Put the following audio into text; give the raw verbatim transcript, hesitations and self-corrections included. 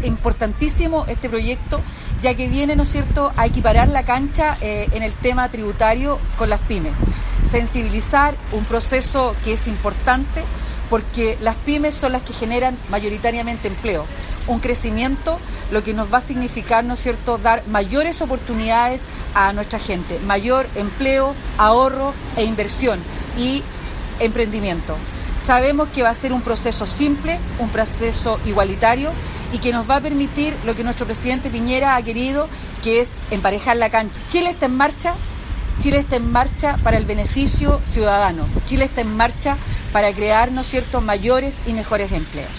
importantísimo este proyecto, ya que viene, ¿no es cierto?, a equiparar la cancha eh, en el tema tributario con las pymes. Sensibilizar un proceso que es importante porque las pymes son las que generan mayoritariamente empleo. Un crecimiento, lo que nos va a significar, ¿no es cierto?, dar mayores oportunidades a nuestra gente, mayor empleo, ahorro e inversión y emprendimiento. Sabemos que va a ser un proceso simple, un proceso igualitario y que nos va a permitir lo que nuestro presidente Piñera ha querido, que es emparejar la cancha. Chile está en marcha, Chile está en marcha para el beneficio ciudadano, Chile está en marcha para crear, ¿no es cierto?, mayores y mejores empleos.